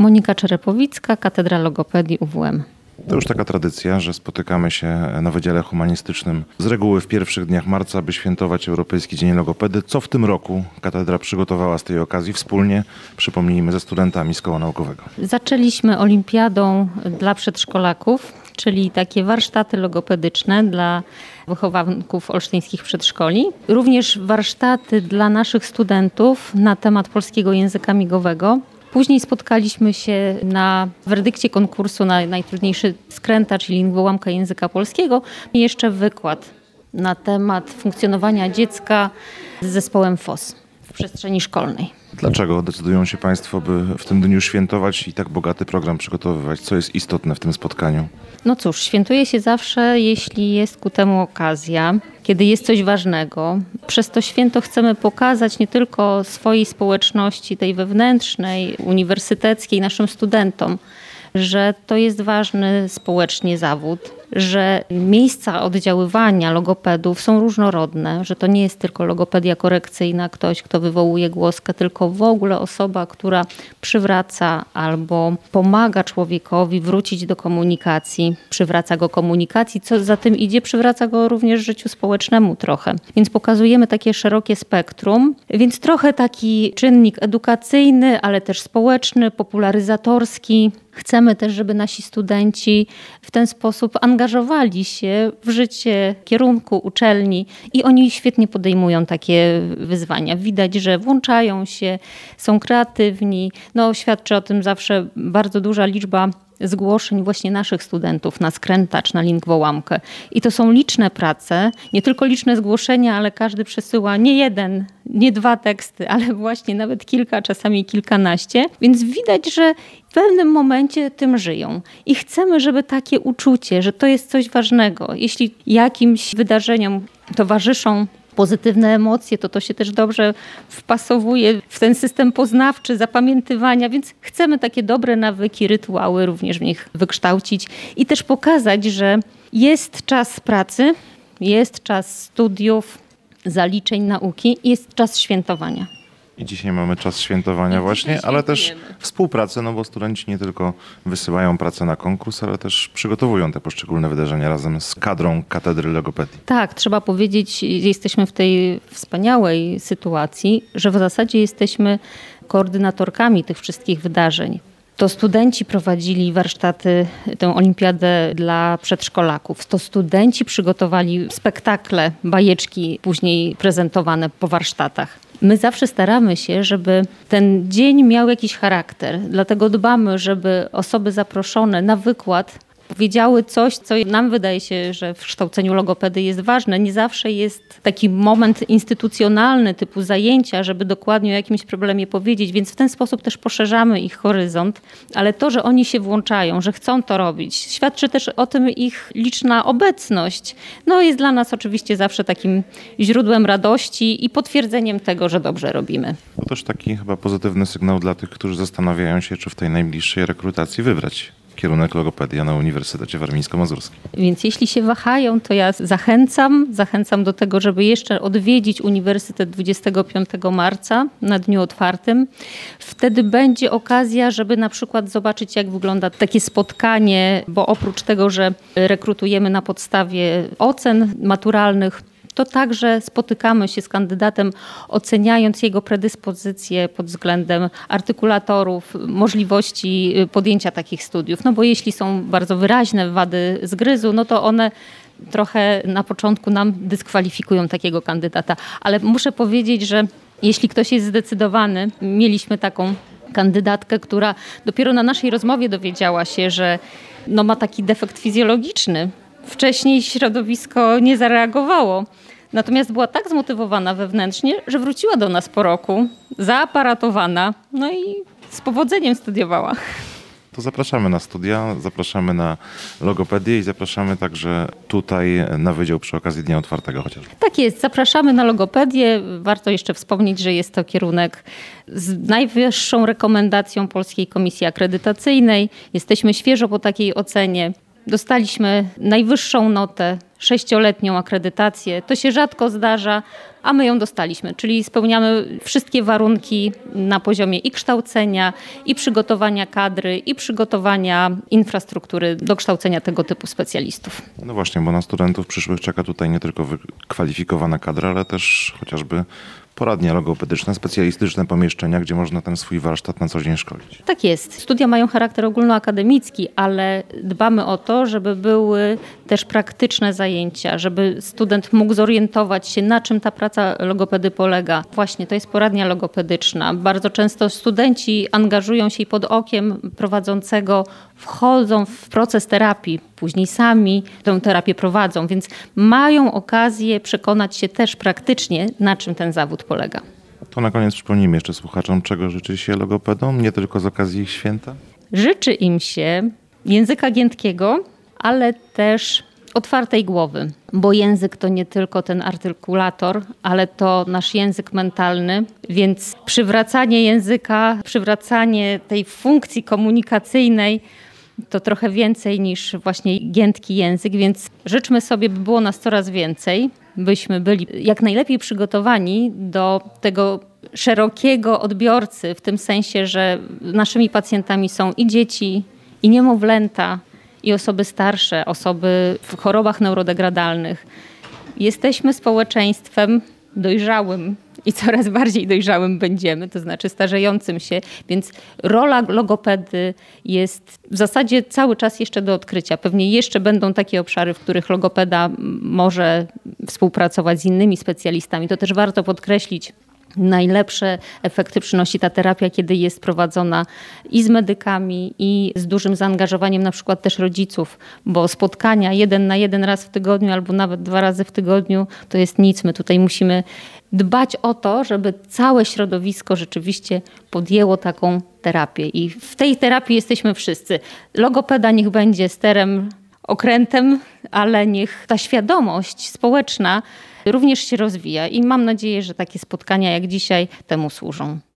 Monika Czerepowicka, Katedra Logopedii UWM. To już taka tradycja, że spotykamy się na Wydziale Humanistycznym z reguły w pierwszych dniach marca, by świętować Europejski Dzień Logopedy. Co w tym roku katedra przygotowała z tej okazji wspólnie, przypomnijmy, ze studentami z Koła Naukowego? Zaczęliśmy olimpiadą dla przedszkolaków, czyli takie warsztaty logopedyczne dla wychowanków olsztyńskich przedszkoli. Również warsztaty dla naszych studentów na temat polskiego języka migowego. Później spotkaliśmy się na werdykcie konkursu na najtrudniejszy skrętacz, czyli lingwołamka języka polskiego. I jeszcze wykład na temat funkcjonowania dziecka z zespołem FOS w przestrzeni szkolnej. Dlaczego decydują się Państwo, by w tym dniu świętować i tak bogaty program przygotowywać? Co jest istotne w tym spotkaniu? No cóż, świętuje się zawsze, jeśli jest ku temu okazja, kiedy jest coś ważnego. Przez to święto chcemy pokazać nie tylko swojej społeczności, tej wewnętrznej, uniwersyteckiej, naszym studentom, że to jest ważny społecznie zawód, że miejsca oddziaływania logopedów są różnorodne, że to nie jest tylko logopedia korekcyjna, ktoś, kto wywołuje głoskę, tylko w ogóle osoba, która przywraca albo pomaga człowiekowi wrócić do komunikacji, przywraca go komunikacji, co za tym idzie, przywraca go również życiu społecznemu trochę. Więc pokazujemy takie szerokie spektrum, więc trochę taki czynnik edukacyjny, ale też społeczny, popularyzatorski. Chcemy też, żeby nasi studenci w ten sposób angażowali się w życie kierunku uczelni i oni świetnie podejmują takie wyzwania. Widać, że włączają się, są kreatywni. No, świadczy o tym zawsze bardzo duża liczba zgłoszeń właśnie naszych studentów na skrętacz, na lingwołamkę. I to są liczne prace, nie tylko liczne zgłoszenia, ale każdy przesyła nie jeden, nie dwa teksty, ale właśnie nawet kilka, czasami kilkanaście. Więc widać, że w pewnym momencie tym żyją. I chcemy, żeby takie uczucie, że to jest coś ważnego. Jeśli jakimś wydarzeniom towarzyszą pozytywne emocje, to się też dobrze wpasowuje w ten system poznawczy, zapamiętywania, więc chcemy takie dobre nawyki, rytuały również w nich wykształcić i też pokazać, że jest czas pracy, jest czas studiów, zaliczeń, nauki i jest czas świętowania. I dzisiaj mamy czas świętowania właśnie, ale też współpracy, no bo studenci nie tylko wysyłają pracę na konkurs, ale też przygotowują te poszczególne wydarzenia razem z kadrą Katedry Logopedii. Tak, trzeba powiedzieć, jesteśmy w tej wspaniałej sytuacji, że w zasadzie jesteśmy koordynatorkami tych wszystkich wydarzeń. To studenci prowadzili warsztaty, tę olimpiadę dla przedszkolaków. To studenci przygotowali spektakle, bajeczki później prezentowane po warsztatach. My zawsze staramy się, żeby ten dzień miał jakiś charakter. Dlatego dbamy, żeby osoby zaproszone na wykład powiedziały coś, co nam wydaje się, że w kształceniu logopedy jest ważne. Nie zawsze jest taki moment instytucjonalny typu zajęcia, żeby dokładnie o jakimś problemie powiedzieć, więc w ten sposób też poszerzamy ich horyzont. Ale to, że oni się włączają, że chcą to robić, świadczy też o tym ich liczna obecność. No jest dla nas oczywiście zawsze takim źródłem radości i potwierdzeniem tego, że dobrze robimy. To też taki chyba pozytywny sygnał dla tych, którzy zastanawiają się, czy w tej najbliższej rekrutacji wybrać kierunek logopedia na Uniwersytecie Warmińsko-Mazurskim. Więc jeśli się wahają, to ja zachęcam do tego, żeby jeszcze odwiedzić Uniwersytet 25 marca na dniu otwartym. Wtedy będzie okazja, żeby na przykład zobaczyć, jak wygląda takie spotkanie, bo oprócz tego, że rekrutujemy na podstawie ocen maturalnych, to także spotykamy się z kandydatem, oceniając jego predyspozycje pod względem artykulatorów, możliwości podjęcia takich studiów. No bo jeśli są bardzo wyraźne wady zgryzu, no to one trochę na początku nam dyskwalifikują takiego kandydata. Ale muszę powiedzieć, że jeśli ktoś jest zdecydowany, mieliśmy taką kandydatkę, która dopiero na naszej rozmowie dowiedziała się, że ma taki defekt fizjologiczny. Wcześniej środowisko nie zareagowało. Natomiast była tak zmotywowana wewnętrznie, że wróciła do nas po roku, zaaparatowana, no i z powodzeniem studiowała. To zapraszamy na studia, zapraszamy na logopedię i zapraszamy także tutaj na wydział przy okazji Dnia Otwartego chociażby. Tak jest, zapraszamy na logopedię. Warto jeszcze wspomnieć, że jest to kierunek z najwyższą rekomendacją Polskiej Komisji Akredytacyjnej. Jesteśmy świeżo po takiej ocenie. Dostaliśmy najwyższą notę, 6-letnią akredytację. To się rzadko zdarza, a my ją dostaliśmy, czyli spełniamy wszystkie warunki na poziomie i kształcenia, i przygotowania kadry, i przygotowania infrastruktury do kształcenia tego typu specjalistów. No właśnie, bo na studentów przyszłych czeka tutaj nie tylko wykwalifikowana kadra, ale też chociażby poradnia logopedyczna, specjalistyczne pomieszczenia, gdzie można ten swój warsztat na co dzień szkolić. Tak jest. Studia mają charakter ogólnoakademicki, ale dbamy o to, żeby były też praktyczne zajęcia, żeby student mógł zorientować się, na czym ta praca logopedy polega. Właśnie, to jest poradnia logopedyczna. Bardzo często studenci angażują się i pod okiem prowadzącego wchodzą w proces terapii, później sami tę terapię prowadzą, więc mają okazję przekonać się też praktycznie, na czym ten zawód polega. To na koniec przypomnijmy jeszcze słuchaczom, czego życzy się logopedom, nie tylko z okazji ich święta? Życzy im się języka giętkiego, ale też otwartej głowy, bo język to nie tylko ten artykulator, ale to nasz język mentalny, więc przywracanie języka, przywracanie tej funkcji komunikacyjnej to trochę więcej niż właśnie giętki język, więc życzmy sobie, by było nas coraz więcej, byśmy byli jak najlepiej przygotowani do tego szerokiego odbiorcy, w tym sensie, że naszymi pacjentami są i dzieci, i niemowlęta, i osoby starsze, osoby w chorobach neurodegradalnych. Jesteśmy społeczeństwem dojrzałym i coraz bardziej dojrzałym będziemy, to znaczy starzejącym się, więc rola logopedy jest w zasadzie cały czas jeszcze do odkrycia. Pewnie jeszcze będą takie obszary, w których logopeda może współpracować z innymi specjalistami. To też warto podkreślić. Najlepsze efekty przynosi ta terapia, kiedy jest prowadzona i z medykami, i z dużym zaangażowaniem na przykład też rodziców, bo spotkania 1 na 1 raz w tygodniu albo nawet 2 razy w tygodniu to jest nic. My tutaj musimy dbać o to, żeby całe środowisko rzeczywiście podjęło taką terapię i w tej terapii jesteśmy wszyscy. Logopeda niech będzie sterem, okrętem, ale niech ta świadomość społeczna również się rozwija i mam nadzieję, że takie spotkania jak dzisiaj temu służą.